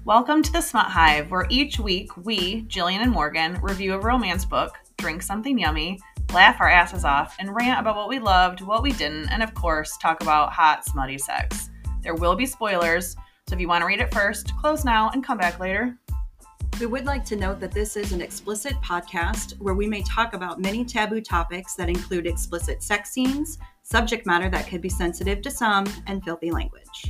Welcome to the Smut Hive, where each week we, Jillian and Morgan, review a romance book, drink something yummy, laugh our asses off, and rant about what we loved, what we didn't, and of course, talk about hot, smutty sex. There will be spoilers, so if you want to read it first, close now and come back later. We would like to note that this is an explicit podcast where we may talk about many taboo topics that include explicit sex scenes, subject matter that could be sensitive to some, and filthy language.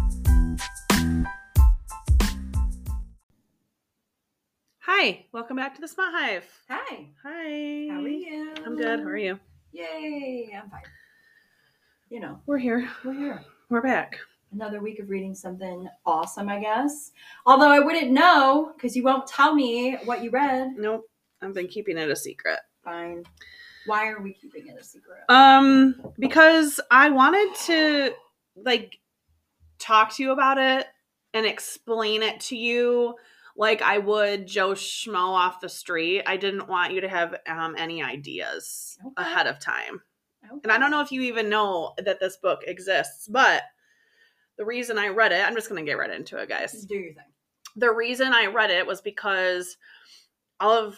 Hi, welcome back to the Smut Hive. Hi. Hi. How are you? I'm good. How are you? Yay. I'm fine. You know. We're here. We're back. Another week of reading something awesome, I guess. Although I wouldn't know because you won't tell me what you read. Nope. I've been keeping it a secret. Fine. Why are we keeping it a secret? Because I wanted to talk to you about it and explain it to you like I would Joe Schmo off the street. I didn't want you to have any ideas ahead of time. Okay. And I don't know if you even know that this book exists, but the reason I read it, I'm just going to get right into it, guys. Do your thing. The reason I read it was because a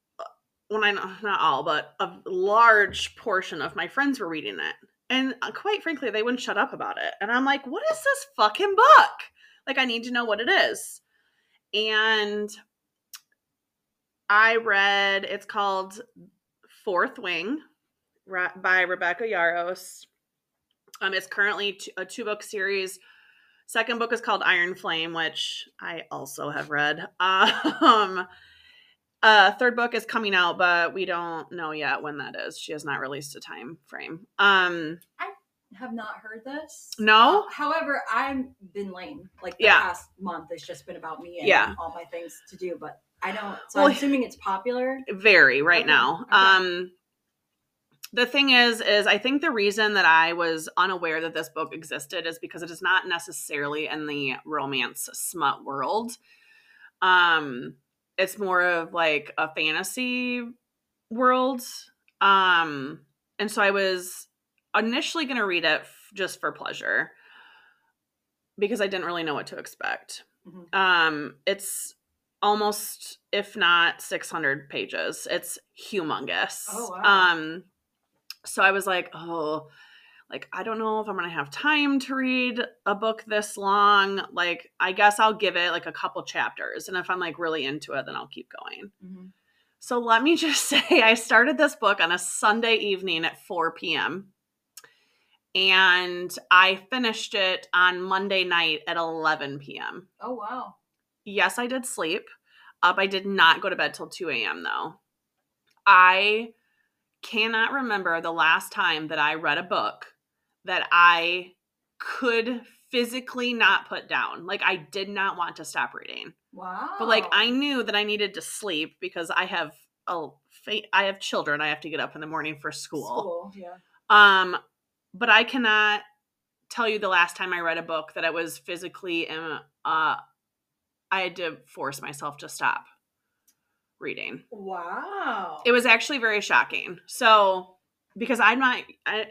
large portion of my friends were reading it. And quite frankly, they wouldn't shut up about it. And I'm like, what is this fucking book? Like, I need to know what it is. And I read, it's called Fourth Wing by Rebecca Yarros. It's currently a 2-book series. Second book is called Iron Flame, which I also have read. Third book is coming out, but we don't know yet when that is. She has not released a time frame. I have not heard this. No? However, I've been lame. Like the past month has just been about me and all my things to do, but I don't. So I'm assuming it's popular. Very right now. Okay. The thing is I think the reason that I was unaware that this book existed is because it is not necessarily in the romance smut world. It's more of like a fantasy world. And so I was initially going to read it just for pleasure because I didn't really know what to expect. Mm-hmm. It's almost, if not 600 pages. It's humongous. Oh, wow. So I was like, I don't know if I'm going to have time to read a book this long. Like, I guess I'll give it like a couple chapters. And if I'm like really into it, then I'll keep going. Mm-hmm. So let me just say, I started this book on a Sunday evening at 4 p.m. And I finished it on Monday night at 11 p.m. Oh, wow. Yes, I did sleep. I did not go to bed till 2 a.m. though. I cannot remember the last time that I read a book that I could phically not put down. Like, I did not want to stop reading. Wow. But like, I knew that I needed to sleep because I have children. I have to get up in the morning for school. Yeah. But I cannot tell you the last time I read a book that it was physically, I had to force myself to stop reading. Wow. It was actually very shocking. So, because I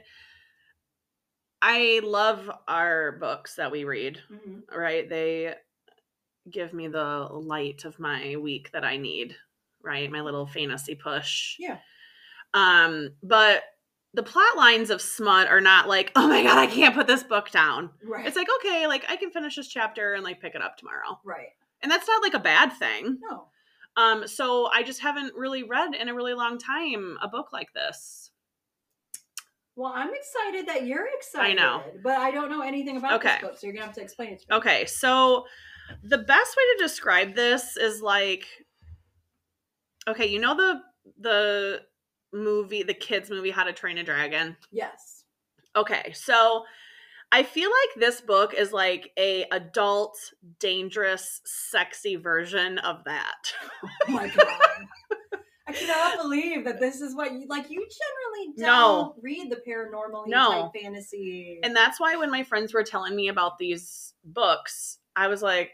love our books that we read, mm-hmm. right? They give me the light of my week that I need, right? My little fantasy push. Yeah. But the plot lines of smut are not like, oh my God, I can't put this book down. Right. It's like, okay, like I can finish this chapter and like pick it up tomorrow. Right. And that's not like a bad thing. No. So I just haven't really read in a really long time a book like this. Well, I'm excited that you're excited. I know. But I don't know anything about this book, so you're going to have to explain it to me. Okay, so the best way to describe this is like, okay, you know the movie, the kids movie, How to Train a Dragon? Yes. Okay, so I feel like this book is like a adult, dangerous, sexy version of that. Oh my God. I cannot believe that this is what you generally don't read the paranormal type fantasy. And that's why when my friends were telling me about these books, I was like,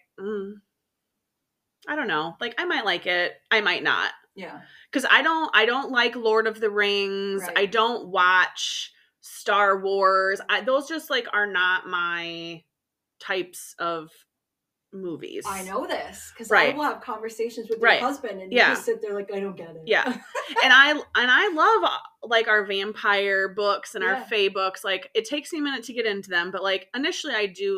I don't know. Like, I might like it. I might not. Yeah. Because I don't like Lord of the Rings. Right. I don't watch Star Wars. Those just like are not my types of movies. I know this because Right. I will have conversations with your Right. husband and Yeah. you just sit there like, I don't get it. Yeah. And I love like our vampire books and our Yeah. fae books. Like it takes me a minute to get into them, but like initially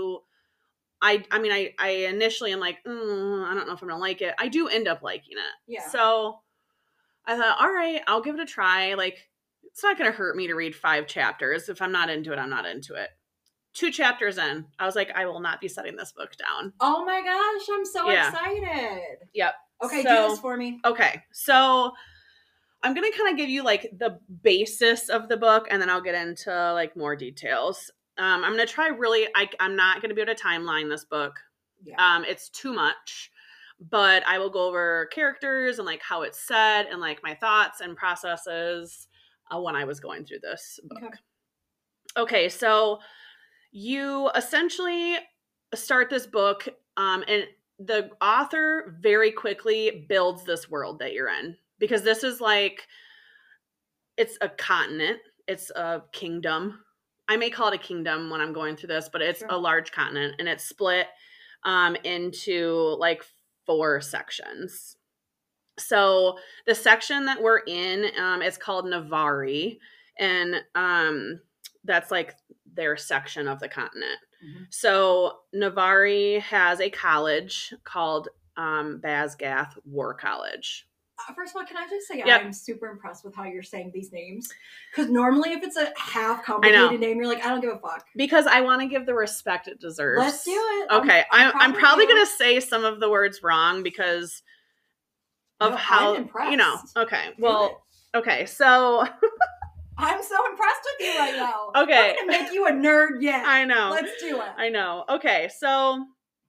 I initially am like, I don't know if I'm gonna like it. I do end up liking it. Yeah. So I thought, all right, I'll give it a try. Like it's not gonna hurt me to read 5 chapters. If I'm not into it, I'm not into it. 2 chapters in, I was like, I will not be setting this book down. Oh my gosh, I'm so Yeah. excited. Yep. Okay, So- do this for me. Okay, so I'm going to kind of give you like the basis of the book and then I'll get into like more details. I'm going to try really, I'm not going to be able to timeline this book. Yeah. It's too much, but I will go over characters and like how it's set and like my thoughts and processes when I was going through this book. Okay, so you essentially start this book and the author very quickly builds this world that you're in because this is like, it's a continent, it's a kingdom. I may call it a kingdom when I'm going through this, but it's Sure. a large continent and it's split into like 4 sections. So the section that we're in is called Navari, and that's like their section of the continent. Mhm. So Navari has a college called Basgath War College. First of all, can I just say Yep. I'm super impressed with how you're saying these names? Because normally if it's a half complicated name, you're like, I don't give a fuck. Because I want to give the respect it deserves. Let's do it. Okay, I'm proud of probably you. going to say some of the words wrong because of No, how, I'm impressed. you know, okay, Do well, okay, so I'm so impressed with you right now. Okay. I'm gonna make you a nerd yet. I know. Let's do it. I know. Okay, so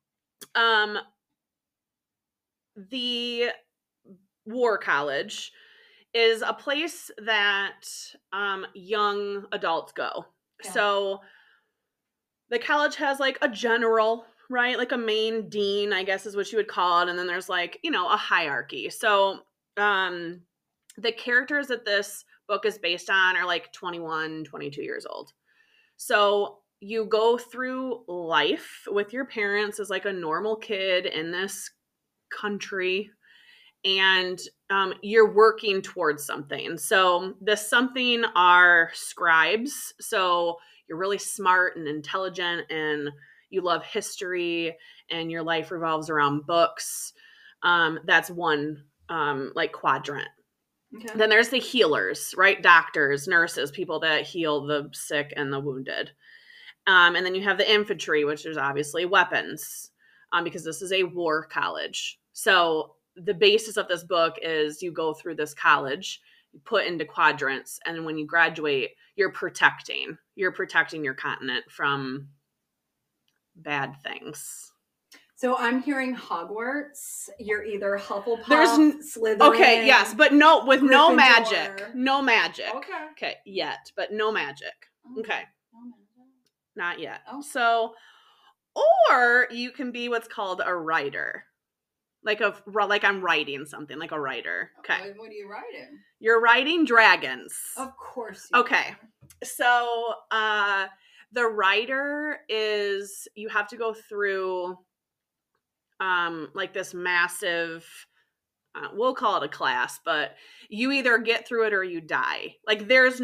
the War College is a place that young adults go. Yeah. So the college has like a general, right? Like a main dean, I guess is what you would call it. And then there's like, you know, a hierarchy. So the characters that this book is based on are like 21, 22 years old. So you go through life with your parents as like a normal kid in this country, and you're working towards something. So the something are scribes. So you're really smart and intelligent and you love history and your life revolves around books. That's one like quadrant. Okay. Then there's the healers, right? Doctors, nurses, people that heal the sick and the wounded. And then you have the infantry, which is obviously weapons, because this is a war college. So the basis of this book is you go through this college, you put into quadrants, and when you graduate, you're protecting your continent from bad things. So I'm hearing Hogwarts. You're either Hufflepuff, There's Slytherin. Okay, yes, but no, with no Gryffindor. magic. No magic. Okay. Okay, yet, but no magic. Okay. No magic. Not yet. Oh. So, or you can be what's called a writer. Like I'm writing something, like a writer. Okay. What are you writing? You're writing dragons. Of course. You Okay. So, the writer is, you have to go through like this massive, we'll call it a class, but you either get through it or you die. Like it's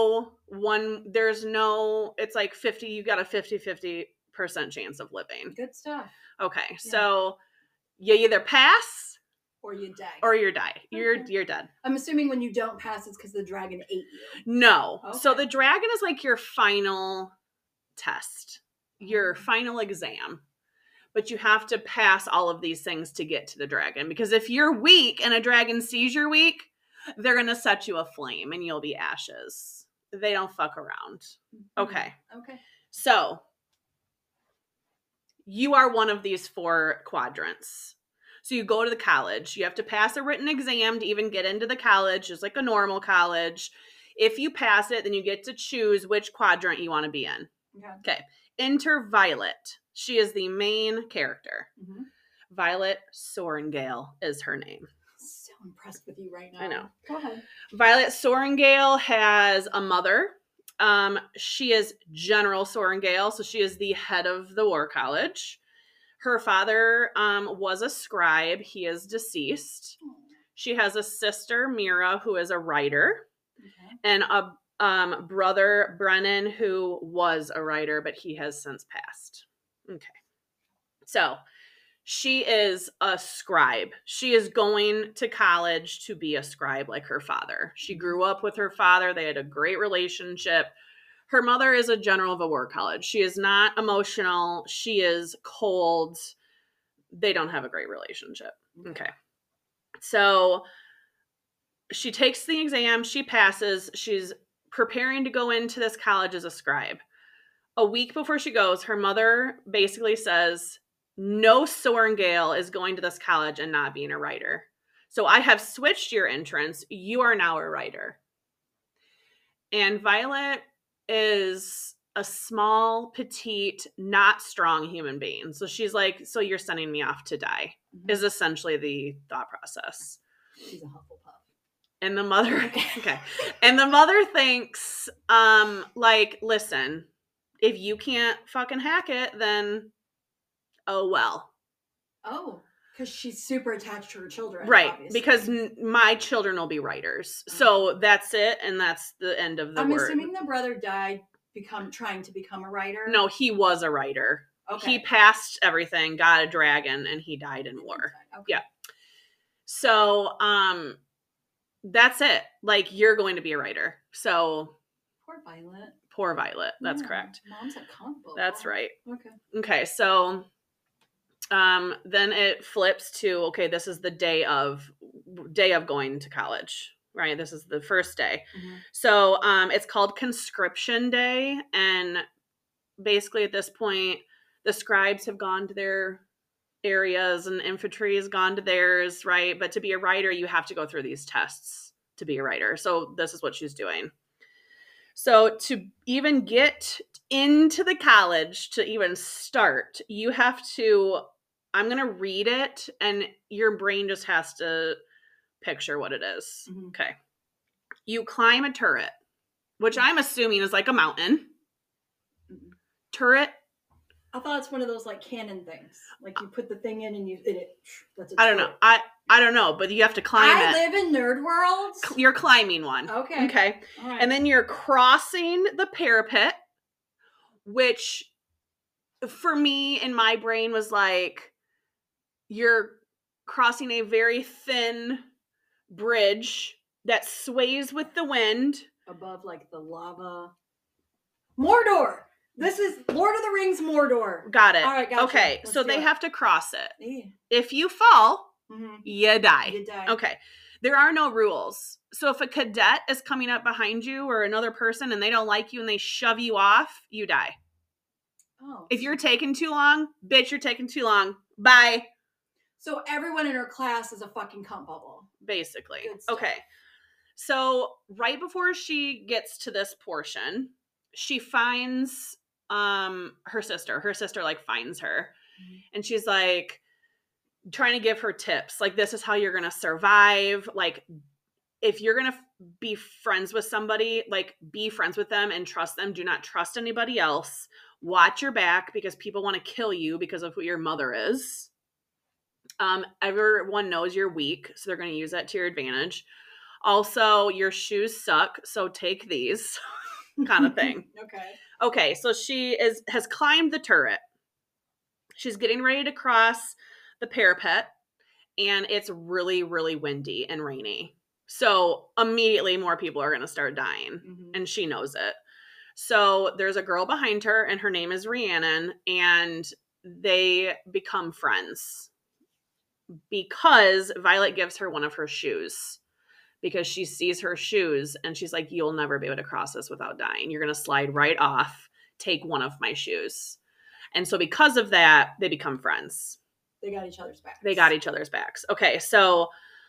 like 50, you got a 50% chance of living. Good stuff. Okay. So you either pass Or you die. or you die. Okay. You're dead. I'm assuming when you don't pass, it's because the dragon ate you. No. So Okay. the dragon is like your final test, your final exam. But you have to pass all of these things to get to the dragon. Because if you're weak and a dragon sees you're weak, they're going to set you aflame and you'll be ashes. They don't fuck around. Okay. Okay. So you are one of these 4 quadrants. So you go to the college. You have to pass a written exam to even get into the college, just like a normal college. If you pass it, then you get to choose which quadrant you want to be in. Okay. Enter Violet. She is the main character. Mm-hmm. Violet Sorrengail is her name. So impressed with you right now. I know. Go ahead. Violet Sorrengail has a mother. She is General Sorrengail, so she is the head of the War College. Her father was a scribe. He is deceased. She has a sister, Mira, who is a writer, and a brother, Brennan, who was a writer, but he has since passed. Okay. So she is a scribe. She is going to college to be a scribe like her father. She grew up with her father. They had a great relationship. Her mother is a general of a war college. She is not emotional. She is cold. They don't have a great relationship. Okay. So she takes the exam. She passes. She's preparing to go into this college as a scribe. A week before she goes, her mother basically says, no Sorengale is going to this college and not being a writer. So I have switched your entrance. You are now a writer. And Violet is a small, petite, not strong human being. So she's like, so you're sending me off to die, is essentially the thought process. She's a Hufflepuff. And the mother, okay. And the mother thinks, like, listen, if you can't fucking hack it, then, oh, well. Oh, because she's super attached to her children. Right. Obviously. Because my children will be writers. So that's it. And that's the end of the word. I'm assuming the brother died trying to become a writer. No, he was a writer. Okay. He passed everything, got a dragon, and he died in war. Okay. Yeah. So, that's it. Like, you're going to be a writer. So. Poor Violet. Poor Violet. That's correct. Mom's a comic book. That's right. Okay. Okay. So, then it flips to, okay, this is the day of going to college, right? This is the first day. Mm-hmm. So, it's called conscription day. And basically at this point, the scribes have gone to their areas and infantry has gone to theirs, right? But to be a writer, you have to go through these tests to be a writer. So this is what she's doing. So to even get into the college, to even start, you have to, I'm going to read it and your brain just has to picture what it is. Mm-hmm. Okay. You climb a turret, which I'm assuming is like a mountain. Mm-hmm. Turret. I thought it's one of those like cannon things. Like you put the thing in and that's a I don't know. I don't know, but you have to climb it. I live in Nerd World. You're climbing one. Okay. Okay. All right. And then you're crossing the parapet, which for me in my brain was like you're crossing a very thin bridge that sways with the wind. Above like the lava. Mordor! This is Lord of the Rings Mordor. Got it. All right, gotcha. Okay, so they have to cross it. Yeah. If you fall, mm-hmm. you die. You die. Okay. There are no rules. So if a cadet is coming up behind you or another person and they don't like you and they shove you off, you die. Oh. If you're taking too long, bitch, you're taking too long. Bye. So everyone in her class is a fucking cunt bubble. Basically. Okay. So right before she gets to this portion, she finds her sister. Her sister like finds her. Mm-hmm. And she's like trying to give her tips. Like, this is how you're going to survive. Like, if you're going to be friends with somebody, like, be friends with them and trust them. Do not trust anybody else. Watch your back because people want to kill you because of who your mother is. Everyone knows you're weak, so they're going to use that to your advantage. Also, your shoes suck, so take these kind of thing. Okay, so she has climbed the turret. She's getting ready to cross the parapet, and it's really, really windy and rainy. So immediately more people are going to start dying, mm-hmm. and she knows it. So there's a girl behind her, and her name is Rhiannon, and they become friends because Violet gives her one of her shoes because she sees her shoes, and she's like, you'll never be able to cross this without dying. You're going to slide right off. Take one of my shoes. And so because of that, they become friends. They got each other's backs. They got each other's backs. Okay, so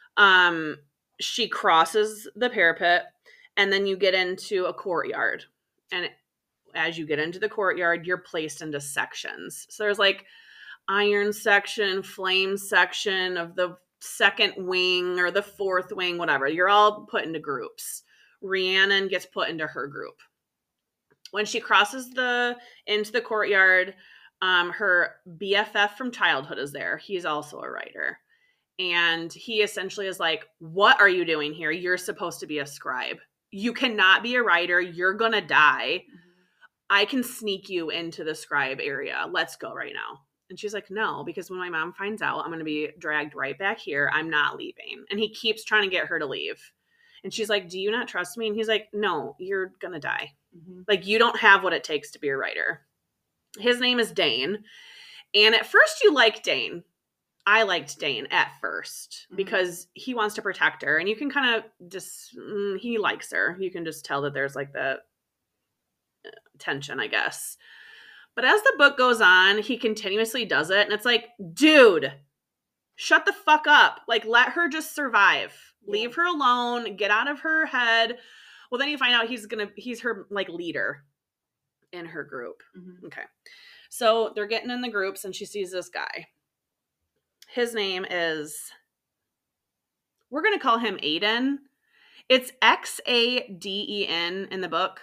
she crosses the parapet, and then you get into a courtyard. And as you get into the courtyard, you're placed into sections. So there's like iron section, flame section of the second wing or the fourth wing, whatever. You're all put into groups. Rhiannon gets put into her group. When she crosses into the courtyard, Her BFF from childhood is there. He's also a writer. And he essentially is like, what are you doing here? You're supposed to be a scribe. You cannot be a writer. You're going to die. I can sneak you into the scribe area. Let's go right now. And she's like, no, because when my mom finds out, I'm going to be dragged right back here. I'm not leaving. And he keeps trying to get her to leave. And she's like, do you not trust me? And he's like, no, you're going to die. Like, you don't have what it takes to be a writer. His name is Dane. And at first you like Dane. I liked Dane at first because he wants to protect her. And you can kind of just, he likes her. You can just tell that there's like the tension, I guess. But as the book goes on, he continuously does it. And it's like, dude, shut the fuck up. Like, let her just survive. Yeah. Leave her alone. Get out of her head. Well, then you find out he's her like leader in her group. Okay. So they're getting in the groups and she sees this guy. His name is, we're going to call him Aiden. It's Xaden in the book.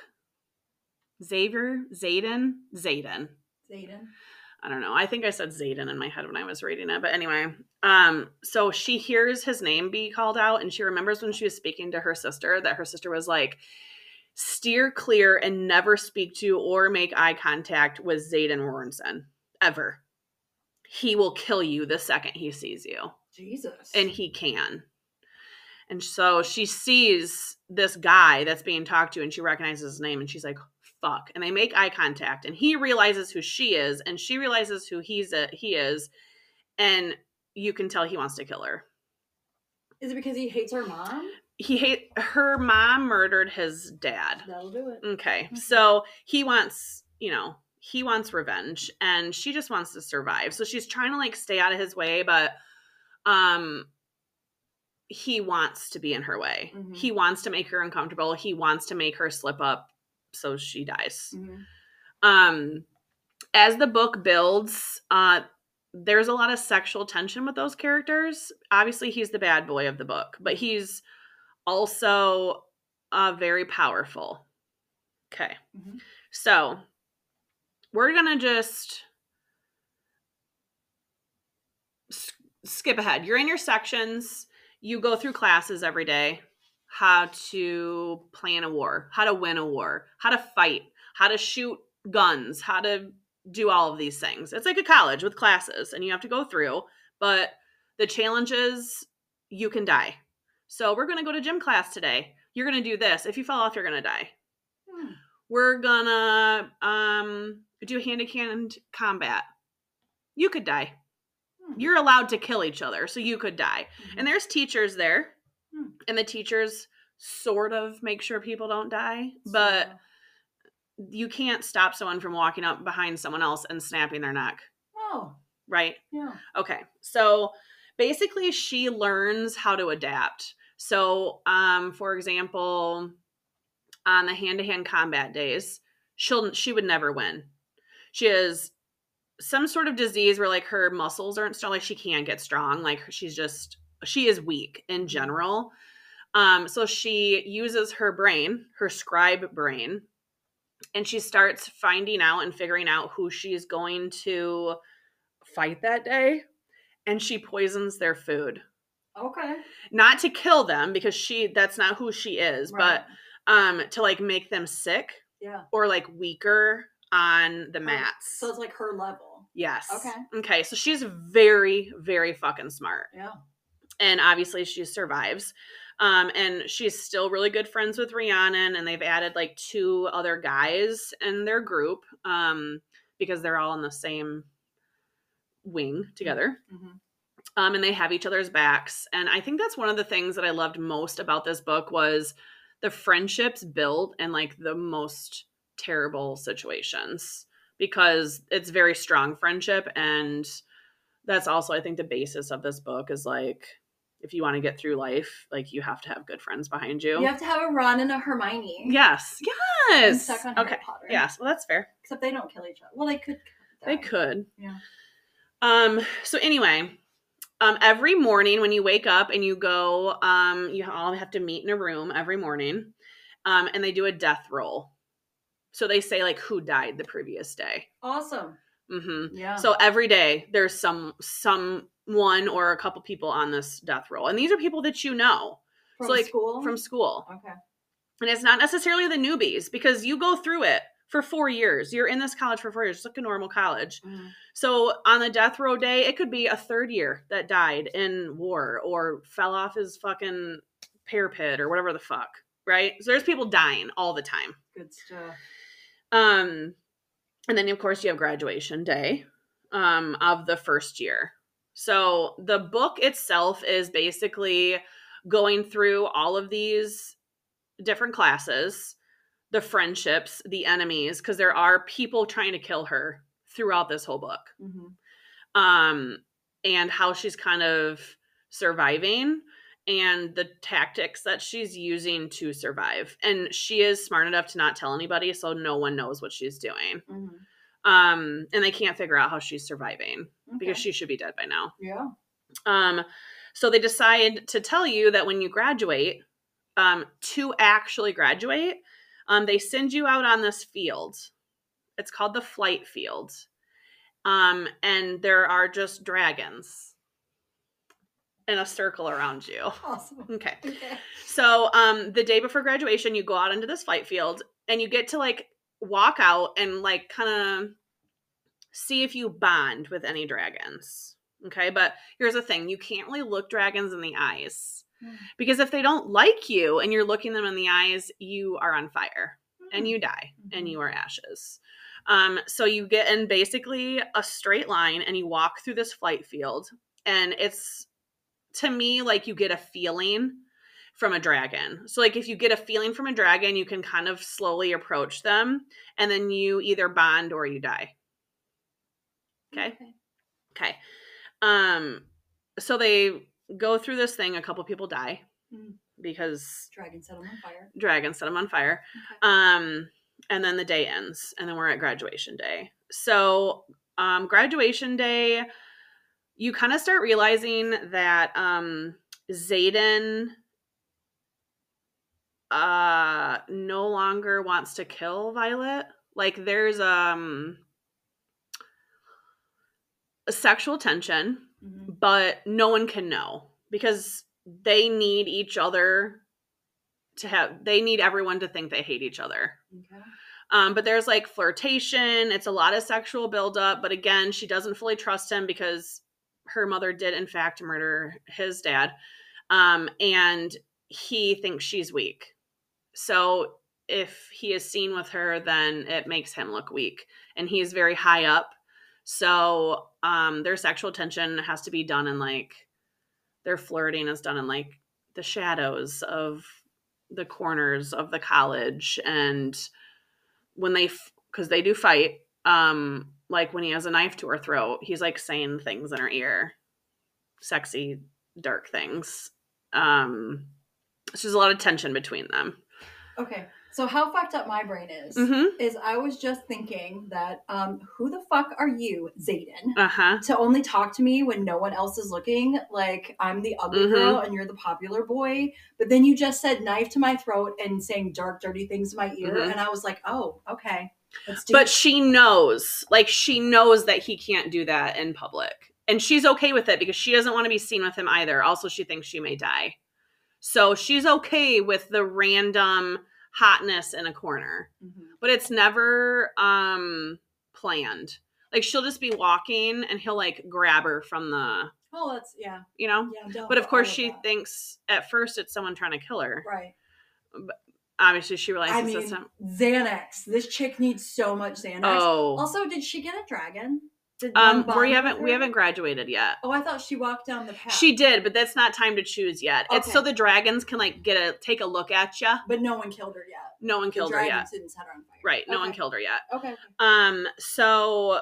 Zayden. I don't know. I think I said Zayden in my head when I was reading it. But anyway, so she hears his name be called out and she remembers when she was speaking to her sister that her sister was like, steer clear and never speak to or make eye contact with Zayden Warrenson. Ever. He will kill you the second he sees you. Jesus. And he can. And so she sees this guy that's being talked to and she recognizes his name and she's like, fuck. And they make eye contact and he realizes who she is and she realizes who he is. And you can tell he wants to kill her. Is it because he hates her mom? Her mom murdered his dad. That'll do it. Okay. So he wants revenge and she just wants to survive. So she's trying to like stay out of his way, but he wants to be in her way. He wants to make her uncomfortable. He wants to make her slip up so she dies. As the book builds, there's a lot of sexual tension with those characters. Obviously, he's the bad boy of the book, but he's also very powerful. Okay. So we're going to just skip ahead. You're in your sections. You go through classes every day. How to plan a war, how to win a war, how to fight, how to shoot guns, how to do all of these things. It's like a college with classes and you have to go through, but the challenge is you can die. So we're going to go to gym class today. You're going to do this. If you fall off, you're going to die. We're going to do hand-to-hand combat. You could die. You're allowed to kill each other, so you could die. And there's teachers there. And the teachers sort of make sure people don't die, but you can't stop someone from walking up behind someone else and snapping their neck. Oh. Right? Yeah. Okay. So basically she learns how to adapt. So, for example, on the hand-to-hand combat days, she would never win. She has some sort of disease where like her muscles aren't strong. Like she can't get strong. Like she is weak in general. So she uses her brain, her scribe brain, and she starts finding out and figuring out who she's going to fight that day. And she poisons their food. Okay. Not to kill them because that's not who she is, right. But to like make them sick. Yeah. Or like weaker on the mats. So it's like her level. Yes. Okay. Okay. So she's very, very fucking smart. Yeah. And obviously she survives. And she's still really good friends with Rhiannon, and they've added like 2 other guys in their group because they're all in the same wing together. And they have each other's backs. And I think that's one of the things that I loved most about this book was the friendships built in like the most terrible situations, because it's very strong friendship. And that's also, I think, the basis of this book is like, if you want to get through life, like you have to have good friends behind you. You have to have a Ron and a Hermione. Yes. I'm stuck on Harry Potter. Yes. Well, that's fair. Except they don't kill each other. Well, they could. They could. Yeah. So anyway, every morning when you wake up and you go, you all have to meet in a room every morning, and they do a death roll. So they say like who died the previous day. Awesome. Mm-hmm. Yeah. So every day there's someone or a couple people on this death row. And these are people that you know. From so like school? From school. Okay. And it's not necessarily the newbies because you go through it for 4 years. You're in this college for 4 years, just like a normal college. Mm-hmm. So on the death row day, it could be a third year that died in war or fell off his fucking parapet or whatever the fuck, right? So there's people dying all the time. Good stuff. And then of course you have graduation day of the first year. So the book itself is basically going through all of these different classes, the friendships, the enemies, because there are people trying to kill her throughout this whole book. Mm-hmm. And how she's kind of surviving and the tactics that she's using to survive. And she is smart enough to not tell anybody, so no one knows what she's doing. Mm-hmm. And they can't figure out how she's surviving because she should be dead by now. Yeah. So they decide to tell you that when you graduate, to actually graduate, they send you out on this field. It's called the flight field. And there are just dragons in a circle around you. Awesome. Okay. So, the day before graduation, you go out into this flight field and you get to like walk out and like kind of see if you bond with any dragons. Okay. But here's the thing. You can't really look dragons in the eyes because if they don't like you and you're looking them in the eyes, you are on fire and you die and you are ashes. So you get in basically a straight line and you walk through this flight field, and it's, to me, like you get a feeling from a dragon. So like if you get a feeling from a dragon, you can kind of slowly approach them and then you either bond or you die. Okay. So they go through this thing. A couple people die because Dragon set them on fire. Okay. And then the day ends, and then we're at graduation day. So, graduation day, you kind of start realizing that Xaden no longer wants to kill Violet. Like there's a sexual tension, but no one can know because they need each other they need everyone to think they hate each other. Okay. But there's like flirtation. It's a lot of sexual buildup. But again, she doesn't fully trust him because her mother did, in fact, murder his dad. And he thinks she's weak. So if he is seen with her, then it makes him look weak. And he's very high up. So their sexual tension has to be done in like, their flirting is done in like the shadows of the corners of the college. And when because they do fight, like when he has a knife to her throat, he's like saying things in her ear, sexy, dark things. So there's a lot of tension between them. Okay. So how fucked up my brain is I was just thinking that who the fuck are you, Xaden, to only talk to me when no one else is looking? Like I'm the ugly girl and you're the popular boy. But then you just said knife to my throat and saying dark, dirty things to my ear. And I was like, oh, okay. But she knows that he can't do that in public. And she's okay with it because she doesn't want to be seen with him either. Also, she thinks she may die. So she's okay with the random hotness in a corner, but it's never planned. Like she'll just be walking and he'll like grab her from the you know. But of course she thinks at first it's someone trying to kill her, right? But obviously she realizes it's not. Xanax. This chick needs so much Xanax. Oh, also, did she get a dragon? We haven't graduated yet. Oh, I thought she walked down the path. She did, but that's not time to choose yet. Okay. It's so the dragons can like take a look at you. But no one killed her yet. No one killed her yet. Didn't set her on fire. Right. No one killed her yet. Okay. So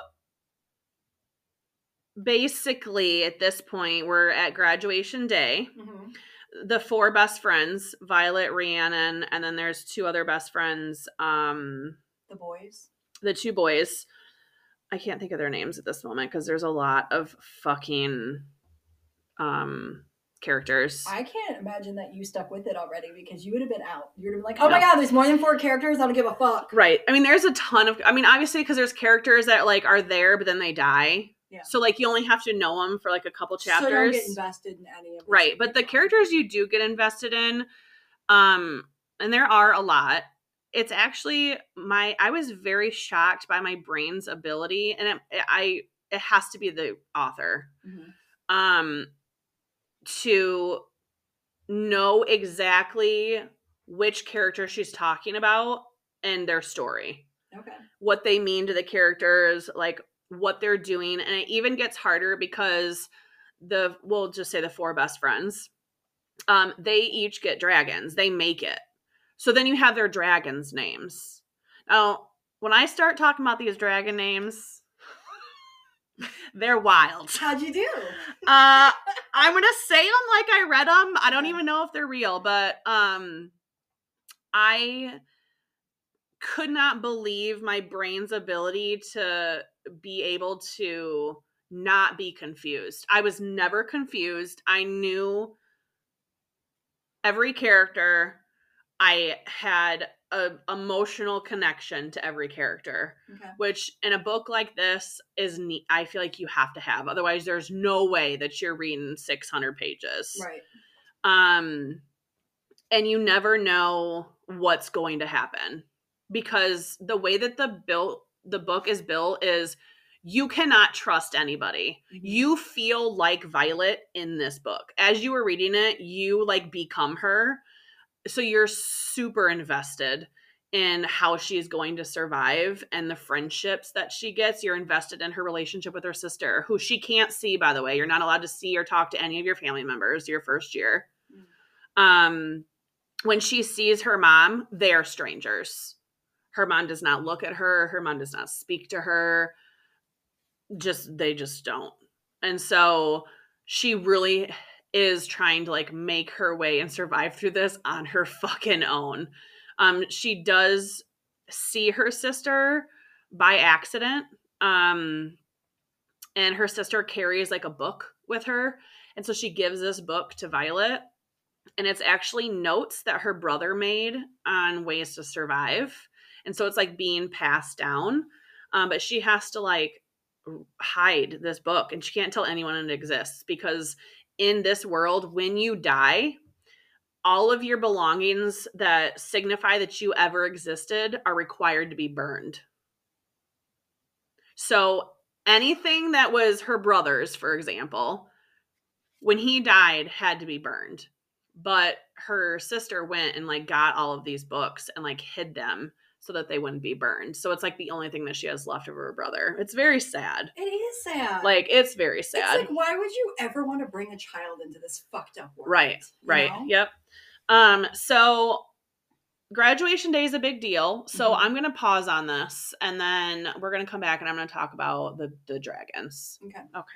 basically at this point we're at graduation day. The 4 best friends, Violet, Rhiannon, and then there's 2 other best friends. The boys. The 2 boys. I can't think of their names at this moment because there's a lot of fucking characters. I can't imagine that you stuck with it already because you would have been out. You would have been like, oh my God, there's more than 4 characters. I don't give a fuck. Right. I mean, there's a ton of, I mean, obviously because there's characters that like are there, but then they die. Yeah. So like you only have to know them for like a couple chapters. So don't get invested in any of them. Right. But the characters you do get invested in, and there are a lot. It's actually I was very shocked by my brain's ability, and it has to be the author, to know exactly which character she's talking about and their story. Okay. What they mean to the characters, like what they're doing. And it even gets harder because we'll just say the 4 best friends, they each get dragons. They make it. So then you have their dragons' names. Now, when I start talking about these dragon names, they're wild. How'd you do? I'm going to say them like I read them. I don't even know if they're real, but I could not believe my brain's ability to be able to not be confused. I was never confused. I knew every character. I had an emotional connection to every character, which in a book like this is neat. I feel like you have to have. Otherwise, there's no way that you're reading 600 pages. Right. And you never know what's going to happen because the way that the book is built is you cannot trust anybody. You feel like Violet in this book. As you were reading it, you like become her. So you're super invested in how she's going to survive and the friendships that she gets. You're invested in her relationship with her sister, who she can't see, by the way. You're not allowed to see or talk to any of your family members your first year. When she sees her mom, they are strangers. Her mom does not look at her. Her mom does not speak to her. They just don't. And so she really is trying to like make her way and survive through this on her fucking own. She does see her sister by accident. And her sister carries like a book with her. And so she gives this book to Violet. And it's actually notes that her brother made on ways to survive. And so it's like being passed down. But she has to like hide this book and she can't tell anyone it exists because in this world, when you die, all of your belongings that signify that you ever existed are required to be burned. So anything that was her brother's, for example, when he died, had to be burned. But her sister went and like got all of these books and like hid them so that they wouldn't be burned. So it's like the only thing that she has left of her brother. It's very sad. It is sad. Like, it's very sad. It's like, why would you ever want to bring a child into this fucked up world? Right. Yep. So graduation day is a big deal. So I'm going to pause on this and then we're going to come back and I'm going to talk about the dragons. Okay.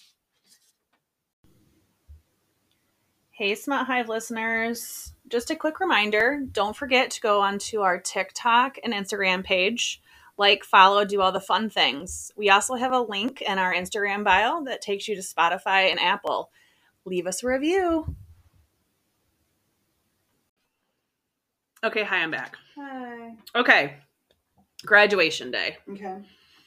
Hey, Smut Hive listeners, just a quick reminder, don't forget to go onto our TikTok and Instagram page, like, follow, do all the fun things. We also have a link in our Instagram bio that takes you to Spotify and Apple. Leave us a review. Okay, hi, I'm back. Hi. Okay, graduation day. Okay.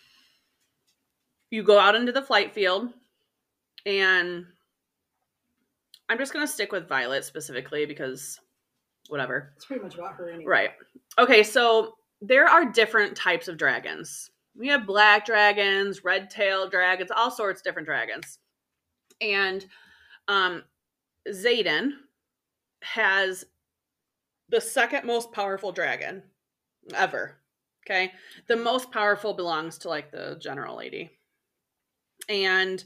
You go out into the flight field and I'm just going to stick with Violet specifically because whatever. It's pretty much about her anyway. Right. Okay, so there are different types of dragons. We have black dragons, red-tailed dragons, all sorts of different dragons. And Xaden has the second most powerful dragon ever. Okay? The most powerful belongs to like the general lady. And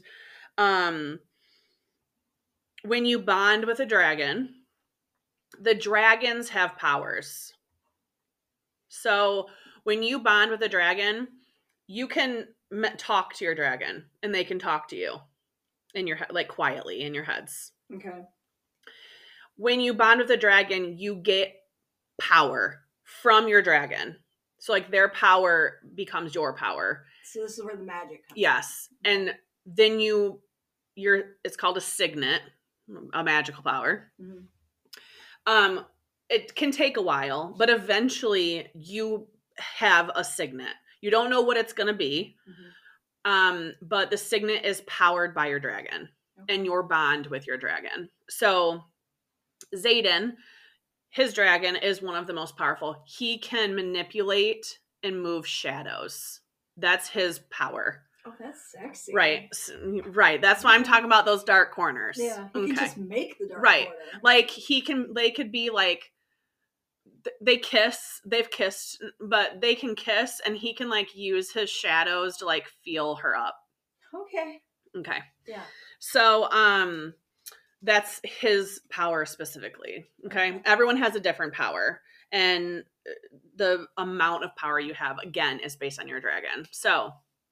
when you bond with a dragon, the dragons have powers. So when you bond with a dragon, you can talk to your dragon and they can talk to you in your like quietly in your heads. Okay. When you bond with a dragon, you get power from your dragon. So like their power becomes your power. So this is where the magic comes. Yes. And then it's called a signet. a magical power. Mhm. It can take a while, but eventually you have a signet. You don't know what it's going to be. But the signet is powered by your dragon and your bond with your dragon. So Xaden, his dragon is one of the most powerful. He can manipulate and move shadows. That's his power. Oh, that's sexy. Right. Right. That's why I'm talking about those dark corners. Yeah. He can just make the dark right. corner. Like they could be like, they've kissed, but they can kiss and he can like use his shadows to like feel her up. Okay. Yeah. So, that's his power specifically. Okay. Everyone has a different power, and the amount of power you have, again, is based on your dragon. So,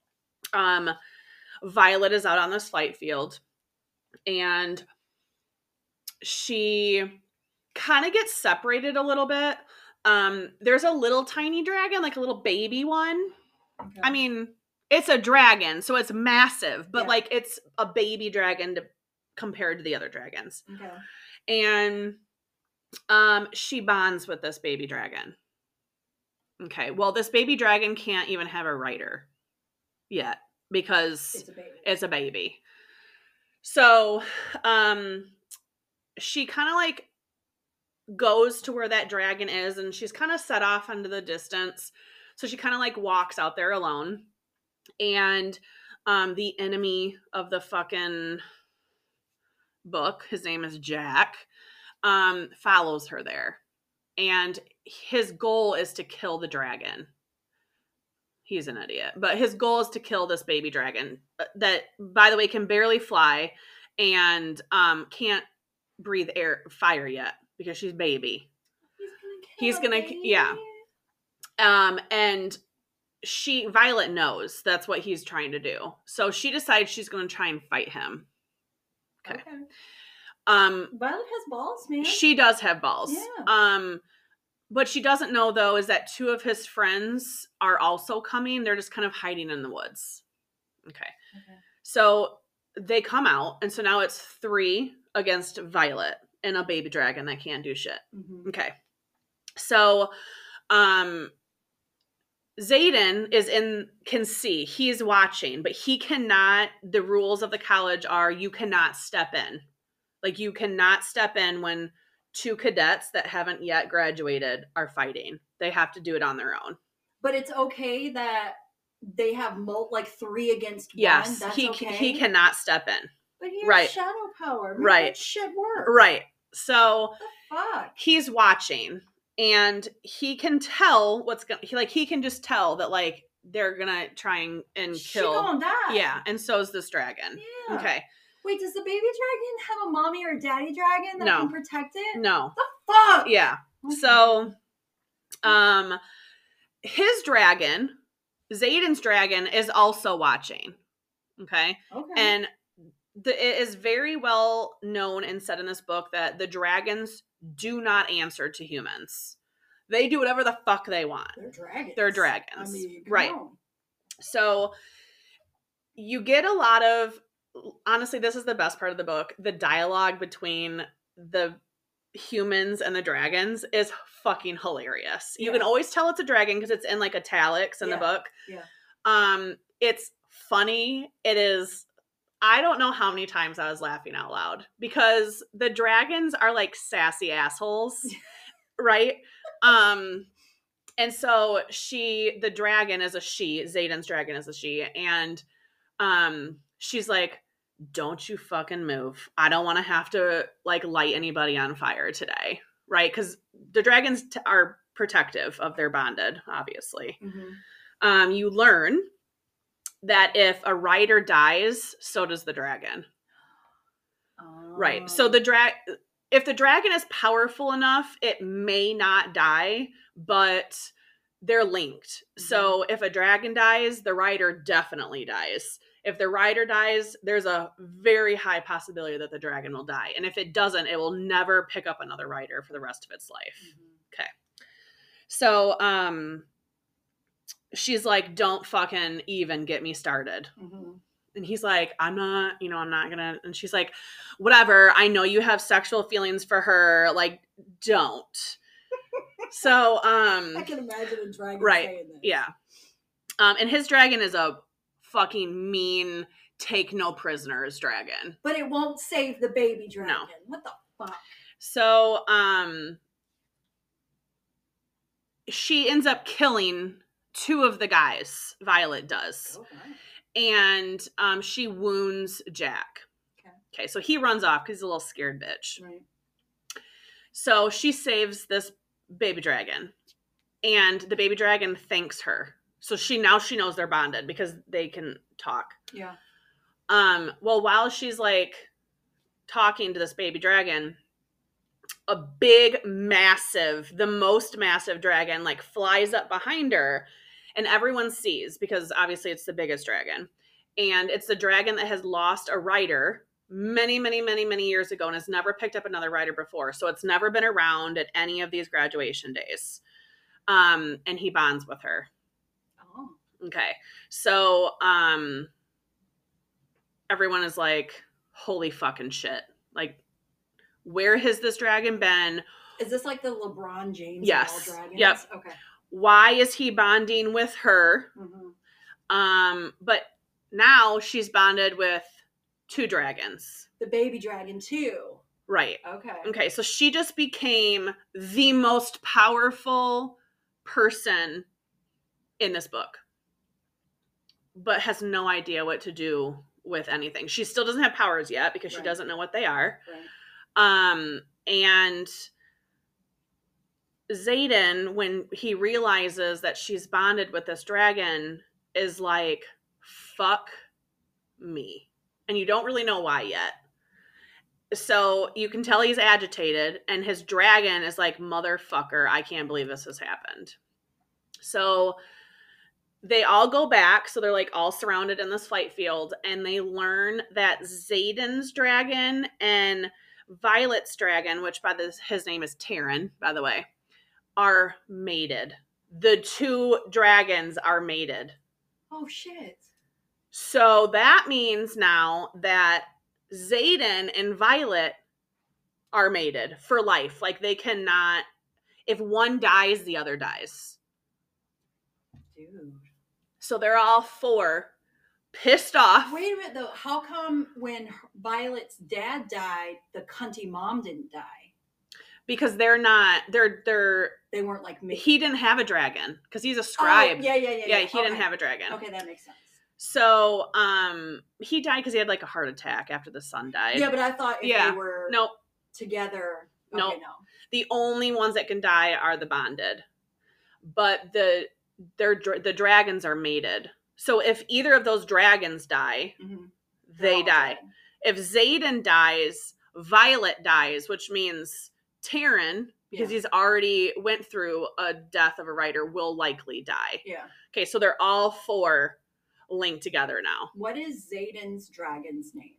Violet is out on this flight field, and she kind of gets separated a little bit. There's a little tiny dragon, like a little baby one. Okay. I mean, it's a dragon, so it's massive, but like it's a baby dragon compared to the other dragons. Okay. And she bonds with this baby dragon. Okay. Well, this baby dragon can't even have a rider yet because it's a baby. So, she kind of like goes to where that dragon is, and she's kind of set off into the distance. So she kind of like walks out there alone, and the enemy of the fucking book, his name is Jack, follows her there, and his goal is to kill the dragon. He's an idiot, but his goal is to kill this baby dragon that, by the way, can barely fly and can't breathe fire yet because she's baby. He's gonna yeah. And Violet knows that's what he's trying to do, so she decides she's going to try and fight him. Okay. Violet has balls, man. She does have balls. Yeah. What she doesn't know, though, is that 2 of his friends are also coming. They're just kind of hiding in the woods. Okay. So they come out, and so now it's 3 against Violet and a baby dragon that can't do shit. Okay. So, Xaden can see. He's watching, but he cannot. The rules of the college are you cannot step in. Like, you cannot step in when 2 cadets that haven't yet graduated are fighting. They have to do it on their own. But it's okay that they have 3 against 1. Yes, That's he cannot step in. But he has shadow power. Make that shit work. Right. So what the fuck? He's watching, and he can tell he can just tell that like they're gonna try and kill. She gonna die. Yeah, and so is this dragon. Yeah. Okay. Wait, does the baby dragon have a mommy or a daddy dragon that can protect it? No. The fuck? Yeah. Okay. So, his dragon, Xaden's dragon, is also watching. Okay. And it is very well known and said in this book that the dragons do not answer to humans. They do whatever the fuck they want. They're dragons. I mean, right. So you get a lot of, honestly, this is the best part of the book. The dialogue between the humans and the dragons is fucking hilarious. You can always tell it's a dragon because it's in like italics in the book. Yeah. It's funny. It is. I don't know how many times I was laughing out loud because the dragons are like sassy assholes, right? And so the dragon is a she, Xaden's dragon is a she, and she's like, don't you fucking move. I don't want to have to like light anybody on fire today, right? Because the dragons are protective of their bonded, obviously. You learn that if a rider dies, so does the dragon. Right. So if the dragon is powerful enough, it may not die, but they're linked. So if a dragon dies, the rider definitely dies. If the rider dies, there's a very high possibility that the dragon will die. And if it doesn't, it will never pick up another rider for the rest of its life. Okay. So, she's like, don't fucking even get me started. And he's like, I'm not gonna. And she's like, whatever. I know you have sexual feelings for her. Like, don't. So, I can imagine a dragon saying this. Yeah. And his dragon is a fucking mean, take no prisoners dragon. But it won't save the baby dragon. No. What the fuck? So, she ends up killing 2 of the guys. Violet does. Okay. And she wounds Jack. Okay, so he runs off because he's a little scared bitch. Right. So she saves this baby dragon. And the baby dragon thanks her. So she knows they're bonded because they can talk. Yeah. Well, while she's like talking to this baby dragon, a big, massive, the most massive dragon like flies up behind her, and everyone sees because obviously it's the biggest dragon. And it's the dragon that has lost a rider many, many, many, many years ago and has never picked up another rider before. So it's never been around at any of these graduation days. And he bonds with her. Oh. Okay. So, everyone is like, holy fucking shit. Like, where has this dragon been? Is this like the LeBron James Yes. of all dragons? Yep. Okay. Why is he bonding with her? Mm-hmm. But now she's bonded with 2 dragons. The baby dragon too. Right. Okay. Okay. So she just became the most powerful person in this book, but has no idea what to do with anything. She still doesn't have powers yet because she doesn't know what they are. Right. And Xaden, when he realizes that she's bonded with this dragon, is like, fuck me. And you don't really know why yet. So you can tell he's agitated, and his dragon is like, motherfucker, I can't believe this has happened. So they all go back. So they're like all surrounded in this fight field, and they learn that Xaden's dragon and Violet's dragon, which his name is Terran, by the way, are mated. The 2 dragons are mated. Oh shit. So that means now that Xaden and Violet are mated for life. Like, they cannot, if one dies, the other dies. Dude. So they're all 4 pissed off. Wait a minute though. How come when Violet's dad died, the cunty mom didn't die? Because they're They weren't like me. He didn't have a dragon because he's a scribe. Oh, yeah. He didn't have a dragon. Okay, that makes sense. So, he died because he had like a heart attack after the son died. Yeah, but I thought if they were Nope. together. Nope. Okay, no. The only ones that can die are the bonded. But the dragons are mated. So if either of those dragons die, they die. Dead. If Xaden dies, Violet dies, which means Terran, because he's already went through a death of a rider, will likely die. Yeah. Okay, so they're all 4 linked together now. What is Xaden's dragon's name?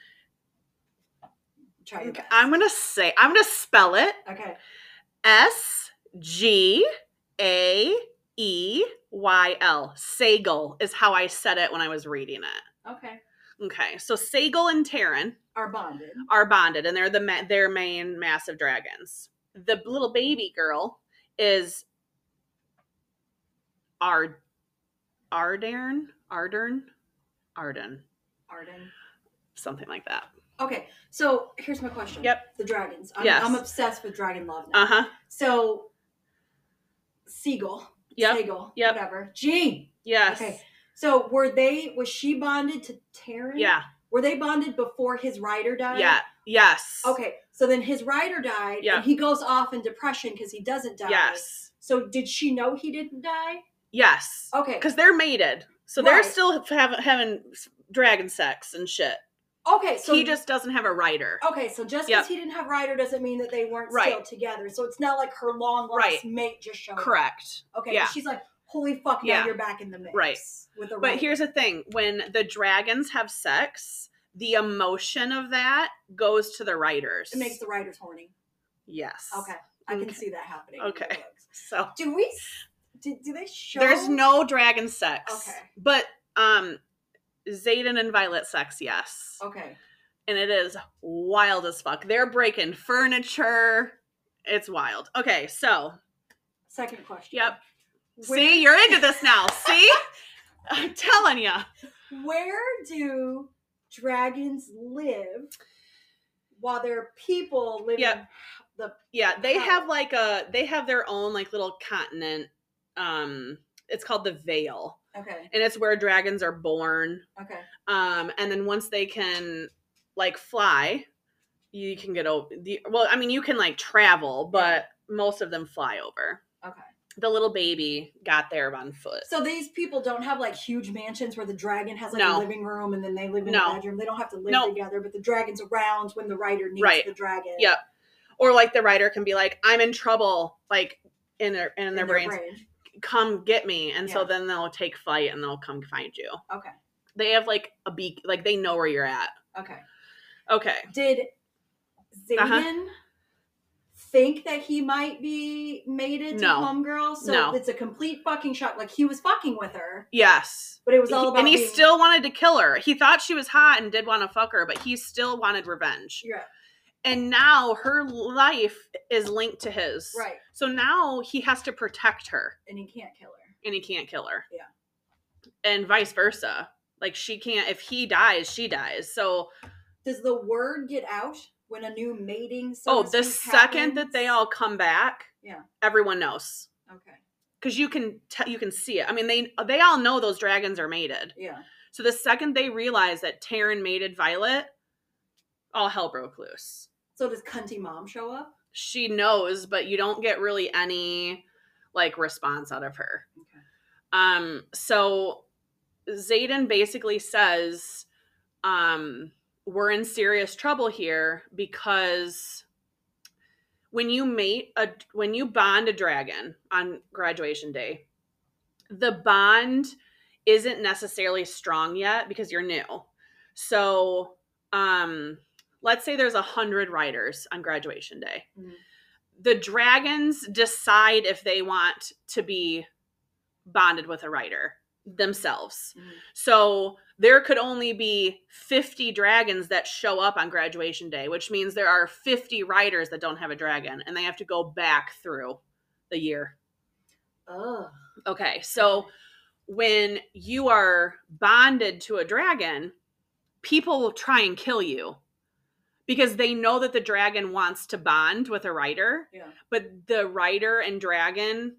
Try your best. I'm gonna spell it. Okay. Sgaeyl. Sagal is how I said it when I was reading it. Okay. Okay, so Sagal and Terran Are bonded. and they're their main massive dragons. The little baby girl is Arden, something like that. Okay, so here's my question. Yep. The dragons. Yes. I'm obsessed with dragon love now. Uh-huh. So, Seagull. Yep. Seagull. Yep. Whatever. G. Yes. Okay. So was she bonded to Terran? Yeah. Were they bonded before his rider died? Yeah. Yes. Okay. So then his rider died, and he goes off in depression because he doesn't die. Yes. So did she know he didn't die? Yes. Okay. Because they're mated. So they're still having dragon sex and shit. Okay. So he just doesn't have a rider. Okay. So just because he didn't have rider doesn't mean that they weren't still together. So it's not like her long lost mate just showed up. Correct. Okay. Yeah. She's like, holy fuck, now you're back in the mix. Right. With a but here's the thing. When the dragons have sex, the emotion of that goes to the riders. It makes the riders horny. Yes. Okay. I can see that happening. Okay. So do they show? There's no dragon sex. Okay. But Xaden and Violet sex, yes. Okay. And it is wild as fuck. They're breaking furniture. It's wild. Okay, so. Second question. Yep. See, you're into this now. See? I'm telling you. Where do dragons live while there are people living they have their own like little continent. It's called the Vale. Okay. And it's where dragons are born. Okay. And then once they can like fly, you can get over you can like travel, but most of them fly over. Okay. The little baby got there on foot. So these people don't have like huge mansions where the dragon has like a living room and then they live in a bedroom. They don't have to live together, but the dragon's around when the rider needs the dragon. Yep. Or like the rider can be like, I'm in trouble, like in their brains. Come get me. And so then they'll take flight and they'll come find you. Okay. They have like a like they know where you're at. Okay. Did Xaden think that he might be mated to Homegirl? So it's a complete fucking shock. Like he was fucking with her. Yes. But it was all about and he still wanted to kill her. He thought she was hot and did want to fuck her, but he still wanted revenge. Yeah. And now her life is linked to his. Right. So now he has to protect her. And he can't kill her. Yeah. And vice versa. Like she can't, if he dies, she dies. So. Does the word get out when a new mating the second that they all come back, everyone knows. Okay. Because you can see it. I mean, they all know those dragons are mated. Yeah. So the second they realize that Taryn mated Violet, all hell broke loose. So does cunty mom show up? She knows, but you don't get really any like response out of her. Okay. So Xaden basically says, we're in serious trouble here because when you bond a dragon on graduation day, the bond isn't necessarily strong yet because you're new. So, let's say there's 100 riders on graduation day. Mm-hmm. The dragons decide if they want to be bonded with a rider themselves. Mm-hmm. So there could only be 50 dragons that show up on graduation day, which means there are 50 riders that don't have a dragon and they have to go back through the year. Oh. Okay. So when you are bonded to a dragon, people will try and kill you because they know that the dragon wants to bond with a rider, but the rider and dragon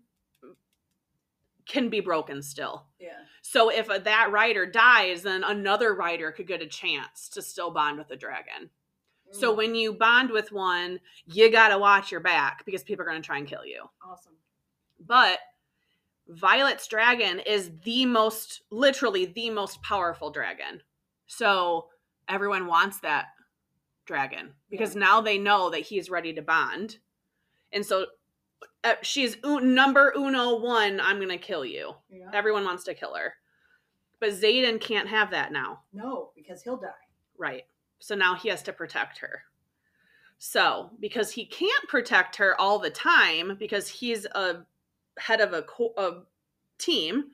can be broken still. Yeah. So if that rider dies, then another rider could get a chance to still bond with the dragon. Mm. So when you bond with one, you got to watch your back because people are going to try and kill you. Awesome. But Violet's dragon is literally the most powerful dragon. So everyone wants that dragon because now they know that he's ready to bond. And so she's number 1, I'm going to kill you. Yeah. Everyone wants to kill her. But Xaden can't have that now. No, because he'll die. Right. So now he has to protect her. So, because he can't protect her all the time because he's a head of a team,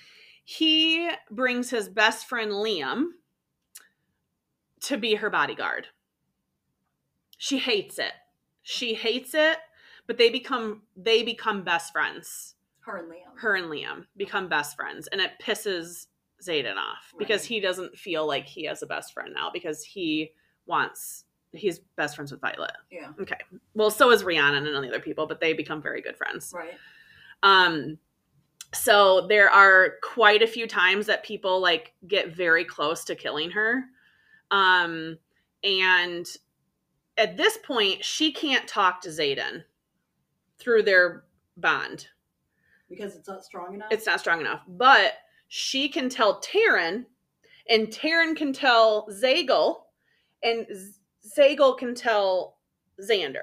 he brings his best friend Liam to be her bodyguard. She hates it. But they become best friends. Her and Liam become best friends. And it pisses Xaden off because he doesn't feel like he has a best friend now because he's best friends with Violet. Yeah. Okay. Well, so is Rhiannon and all the other people, but they become very good friends. Right. So there are quite a few times that people like get very close to killing her. And at this point, she can't talk to Xaden through their bond. Because it's not strong enough? It's not strong enough. But she can tell Taryn, and Taryn can tell Zagel, and Zagel can tell Xaden.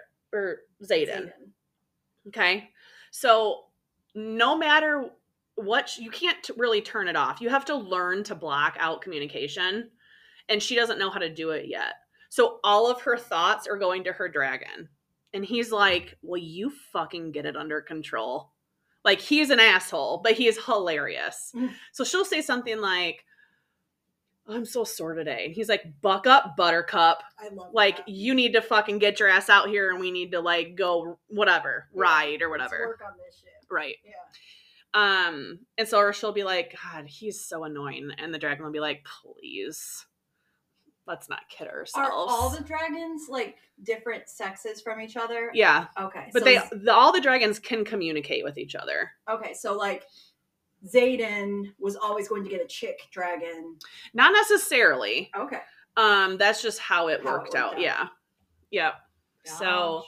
Okay? So no matter what, you can't really turn it off. You have to learn to block out communication, and she doesn't know how to do it yet. So all of her thoughts are going to her dragon. And he's like, well, you fucking get it under control. Like, he's an asshole, but he is hilarious. So she'll say something like, I'm so sore today. And he's like, buck up, Buttercup. I love like, that. You need to fucking get your ass out here and we need to, like, go whatever, ride or whatever. Let's work on this shit. Right. Yeah. And so she'll be like, God, he's so annoying. And the dragon will be like, please, let's not kid ourselves. Are all the dragons, like, different sexes from each other? Yeah. Okay. But all the dragons can communicate with each other. Okay, so, like, Xaden was always going to get a chick dragon. Not necessarily. Okay. That's just how it worked out. Yeah. Yep. Gotcha. So,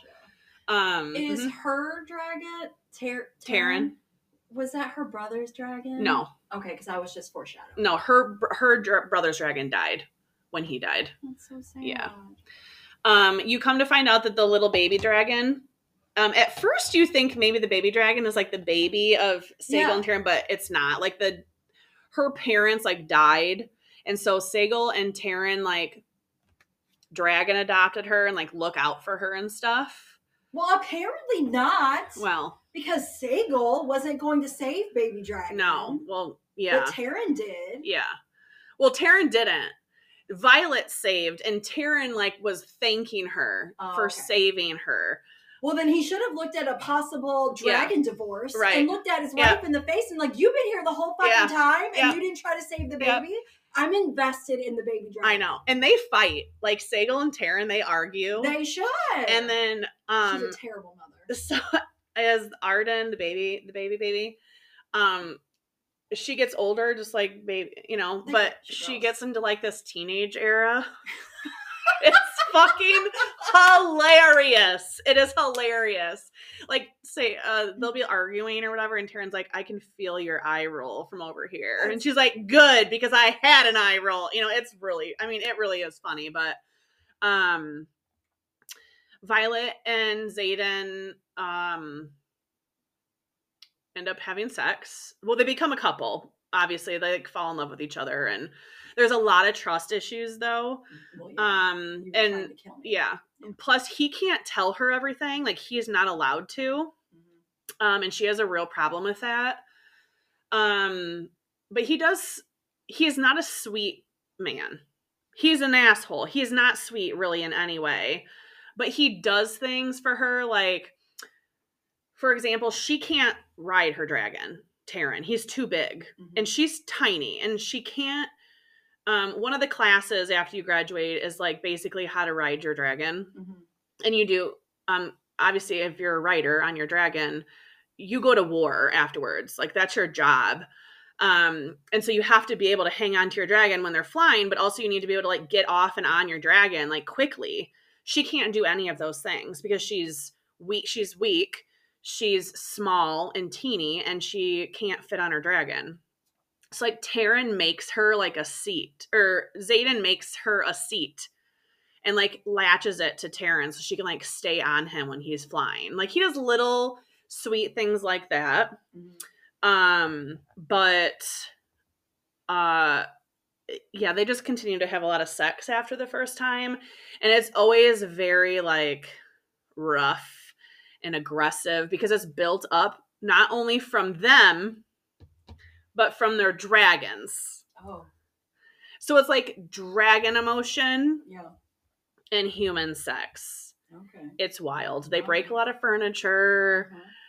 is her dragon Terran? Was that her brother's dragon? No. Okay, because I was just foreshadowing. No, her brother's dragon died when he died. That's so sad. Yeah. You come to find out that the little baby dragon. At first, you think maybe the baby dragon is like the baby of Sagal and Terran, but it's not. Like her parents like died, and so Sagal and Terran like dragon adopted her and like look out for her and stuff. Well, apparently not. Well, because Sagal wasn't going to save baby dragon. No. Well, yeah. But Terran did. Yeah. Well, Terran didn't. Violet saved, and Terran like was thanking her for saving her. Well, then he should have looked at a possible dragon divorce and looked at his wife in the face and like, you've been here the whole fucking time and you didn't try to save the baby. I'm invested in the baby dragon. I know. And they fight. Like Sagal and Terran, they argue. They should. And then she's a terrible mother. So as Arden, the baby, she gets older, just like baby, but she gets into like this teenage era. It's fucking hilarious. It is hilarious. Like, say, they'll be arguing or whatever, and Terran's like, I can feel your eye roll from over here. And she's like, good, because I had an eye roll. It's really, it really is funny. But Violet and Xaden end up having sex. Well, they become a couple. Obviously, they like fall in love with each other, and there's a lot of trust issues though. Well, yeah. Plus, he can't tell her everything. Like, he is not allowed to. And she has a real problem with that. But he is not a sweet man. He's an asshole. He is not sweet really in any way. But he does things for her, like, for example, she can't ride her dragon, Terran. He's too big. And she's tiny. And she can't. One of the classes after you graduate is, like, basically how to ride your dragon. And you do, obviously, if you're a rider on your dragon, you go to war afterwards. Like, that's your job. And so you have to be able to hang on to your dragon when they're flying, but also you need to be able to, like, get off and on your dragon, like, quickly. She can't do any of those things because she's weak. She's small and teeny, and she can't fit on her dragon. So, like, Terran makes her, like, a seat, or Xaden makes her a seat and, like, latches it to Terran so she can, like, stay on him when he's flying. Like, he does little sweet things like that. But they just continue to have a lot of sex after the first time. And it's always very, like, rough and aggressive because it's built up not only from them, but from their dragons. Oh. So it's like dragon emotion and human sex. Okay. It's wild. They break a lot of furniture.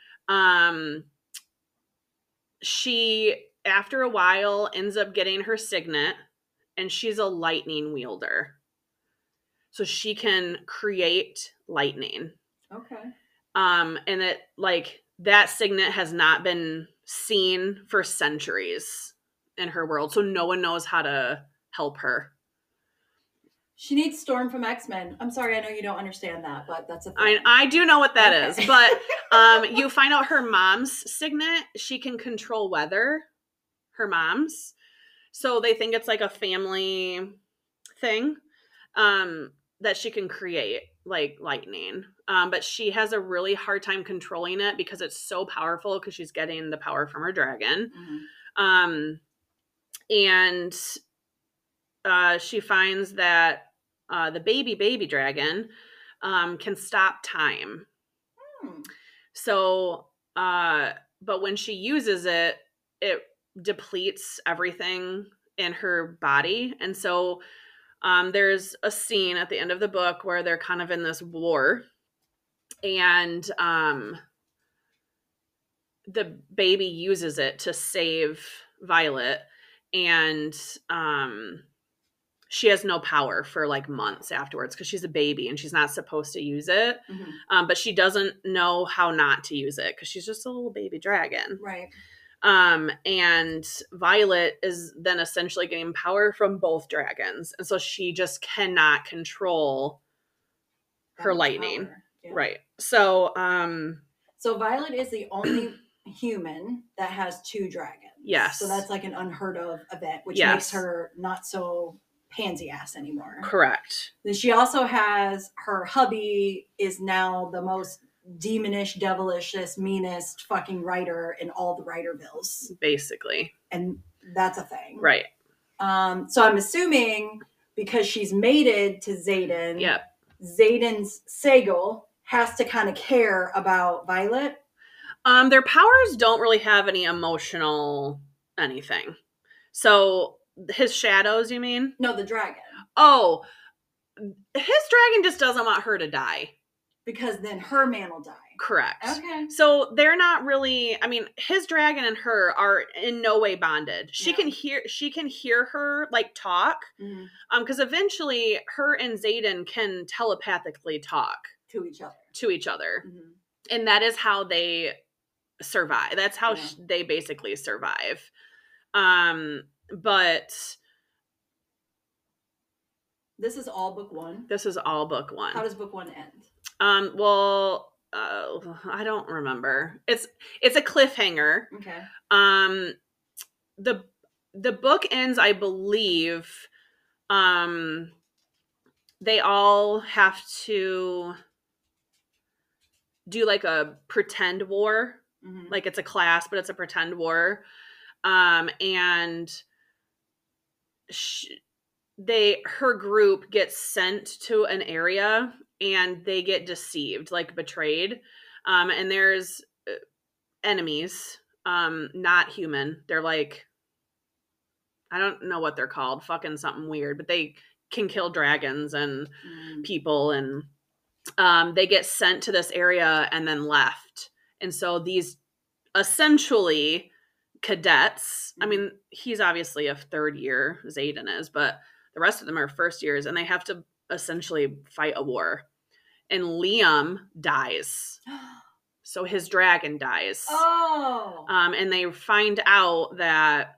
She, after a while, ends up getting her signet, and she's a lightning wielder. So she can create lightning. Okay. And it, like, that signet has not been seen for centuries in her world, so no one knows how to help her. She needs Storm from X-Men. I'm sorry, I know you don't understand that, but that's a thing. I do know what that is, but you find out her mom's signet. She can control weather, her mom's. So they think it's like a family thing that she can create, like lightning. But she has a really hard time controlling it because it's so powerful because she's getting the power from her dragon. And she finds that the baby dragon can stop time. So, but when she uses it, it depletes everything in her body. And so there's a scene at the end of the book where they're kind of in this war, and the baby uses it to save Violet, and she has no power for like months afterwards because she's a baby and she's not supposed to use it. Mm-hmm. But she doesn't know how not to use it because she's just a little baby dragon. Right. And Violet is then essentially getting power from both dragons. And so she just cannot control her lightning. Yeah. Right. So Violet is the only human that has 2 dragons. Yes. So that's like an unheard of event, which makes her not so pansy ass anymore. Correct. Then she also has her hubby is now the most demonish, devilishest, meanest fucking writer in all the Writervilles. Basically. And that's a thing. Right. So I'm assuming because she's mated to Xaden, yep. Xaden's Segel has to kind of care about Violet. Their powers don't really have any emotional anything. So his shadows, you mean? No, the dragon. Oh, his dragon just doesn't want her to die. Because then her man will die. Correct. Okay. So they're not really, I mean, his dragon and her are in no way bonded. She can hear her like talk. Mm-hmm. Because eventually her and Xaden can telepathically talk. To each other. Mm-hmm. And that is how they survive. That's how they basically survive. But this is all book 1. This is all book 1. How does book 1 end? Well, I don't remember. It's a cliffhanger. Okay. The book ends, I believe. They all have to do like a pretend war. Mm-hmm. Like it's a class, but it's a pretend war. And her group gets sent to an area and they get deceived, like betrayed. And there's enemies, not human. They're like, I don't know what they're called, fucking something weird, but they can kill dragons and people. And they get sent to this area and then left. And so these essentially cadets, I mean, he's obviously a 3rd year, Xaden is, but the rest of them are 1st years, and they have to essentially fight a war. And Liam dies. So his dragon dies. Oh. And they find out that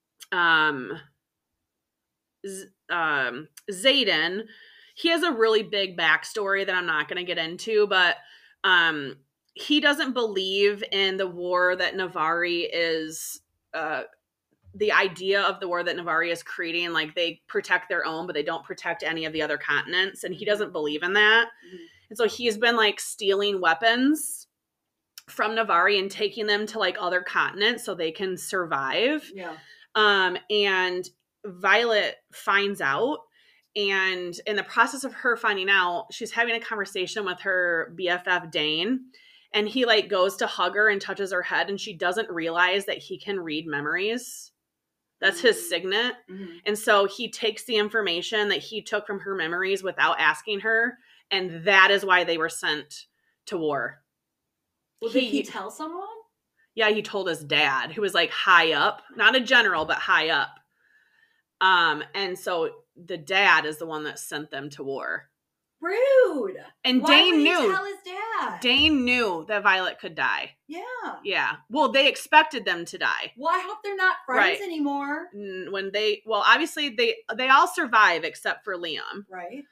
Xaden, he has a really big backstory that I'm not going to get into, but he doesn't believe in the war that Navari is, the idea of the war that Navari is creating. Like, they protect their own, but they don't protect any of the other continents. And he doesn't believe in that. Mm-hmm. And so he's been like stealing weapons from Navari and taking them to like other continents so they can survive. Yeah. And Violet finds out. And in the process of her finding out, she's having a conversation with her BFF Dane. And he like goes to hug her and touches her head, and she doesn't realize that he can read memories. That's his signet. Mm-hmm. And so he takes the information that he took from her memories without asking her. And that is why they were sent to war. Well, did he tell someone? Yeah, he told his dad, who was like high up, not a general, but high up. And so the dad is the one that sent them to war. Rude. And Why Dane would he knew. Tell his dad? Dane knew that Violet could die. Yeah. Yeah. Well, they expected them to die. Well, I hope they're not friends anymore. Obviously they all survive except for Liam. Right.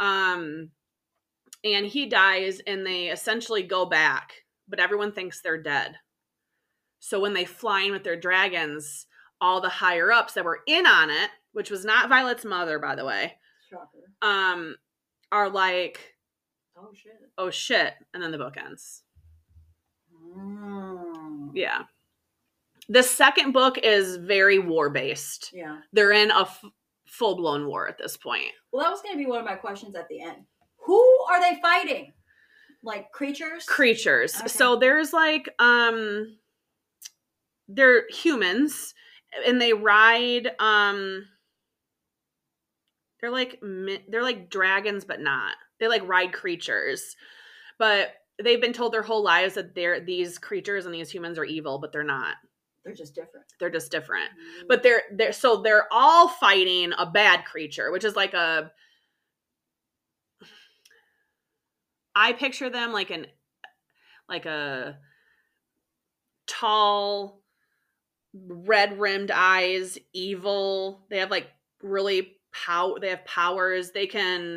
And he dies, and they essentially go back, but everyone thinks they're dead. So when they fly in with their dragons, all the higher ups that were in on it, which was not Violet's mother, by the way. Shocker. Are like, oh shit, and then the book ends. Yeah. The second book is very war based. Yeah. They're in a full blown war at this point. Well, that was going to be one of my questions at the end. Who are they fighting? Like creatures? Creatures. Okay. So there's like they're humans, and they ride, they're like dragons, but not. They like ride creatures, but they've been told their whole lives that these creatures and these humans are evil, but they're not. They're just different. They're just different. Mm-hmm. But they're all fighting a bad creature, which is like I picture them like a tall, red-rimmed eyes, evil. They have like really they have powers. They can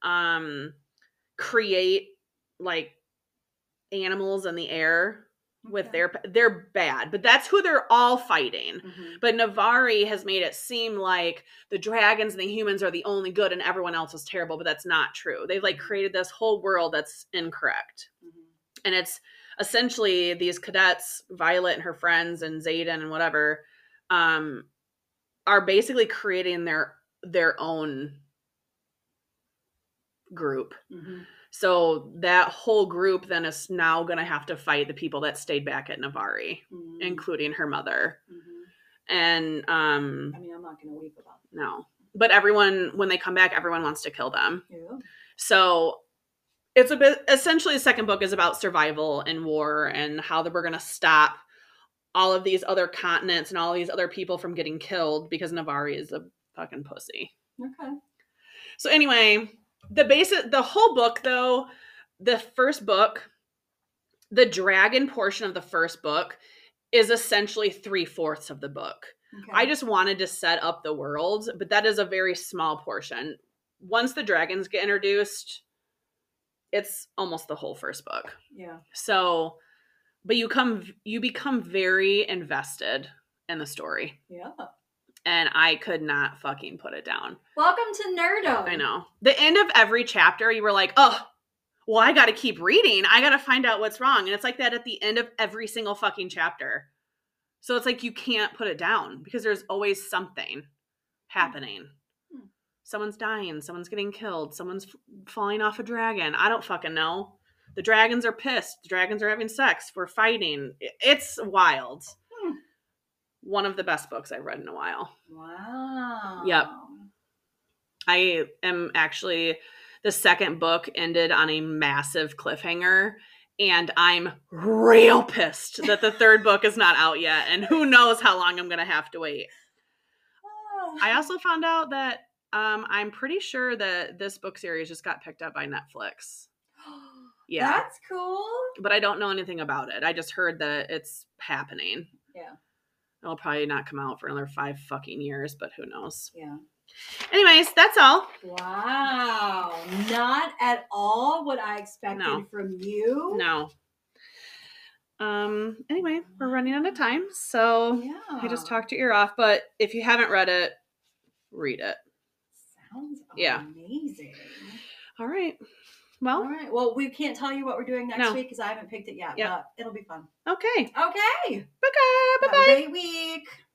create like animals in the air with they're bad, but that's who they're all fighting. Mm-hmm. But Navari has made it seem like the dragons and the humans are the only good and everyone else is terrible, but that's not true. They've like created this whole world that's incorrect. Mm-hmm. And it's essentially these cadets, Violet and her friends and Xaden and whatever, are basically creating their own group. Mm-hmm. So that whole group then is now going to have to fight the people that stayed back at Navari, mm-hmm. including her mother. Mm-hmm. And I mean, I'm not going to weep about it. No. But everyone, when they come back, everyone wants to kill them. Yeah. So it's essentially the second book is about survival and war and how we're going to stop all of these other continents and all these other people from getting killed because Navari is a fucking pussy. Okay. So anyway, the whole book though, the first book, the dragon portion of the first book is essentially 3/4 of the book. Okay. I just wanted to set up the world, but that is a very small portion. Once the dragons get introduced, it's almost the whole first book. Yeah. So, but you become very invested in the story. Yeah. And I could not fucking put it down. Welcome to Nerdom. I know. The end of every chapter, you were like, oh, well, I got to keep reading. I got to find out what's wrong. And it's like that at the end of every single fucking chapter. So it's like you can't put it down because there's always something happening. Hmm. Someone's dying. Someone's getting killed. Someone's falling off a dragon. I don't fucking know. The dragons are pissed. The dragons are having sex. We're fighting. It's wild. One of the best books I've read in a while. Wow. Yep. I am actually, the second book ended on a massive cliffhanger, and I'm real pissed that the third book is not out yet, and who knows how long I'm going to have to wait. I also found out that I'm pretty sure that this book series just got picked up by Netflix. Yeah. That's cool. But I don't know anything about it. I just heard that it's happening. Yeah. It'll probably not come out for another 5 fucking years, but who knows? Yeah. Anyways, that's all. Wow. Not at all what I expected from you. No. Anyway, we're running out of time, so I just talked your ear off. But if you haven't read it, read it. Sounds amazing. All right. Well, we can't tell you what we're doing next week because I haven't picked it yet, but it'll be fun. Okay. Okay. Bye-bye. Have a great week.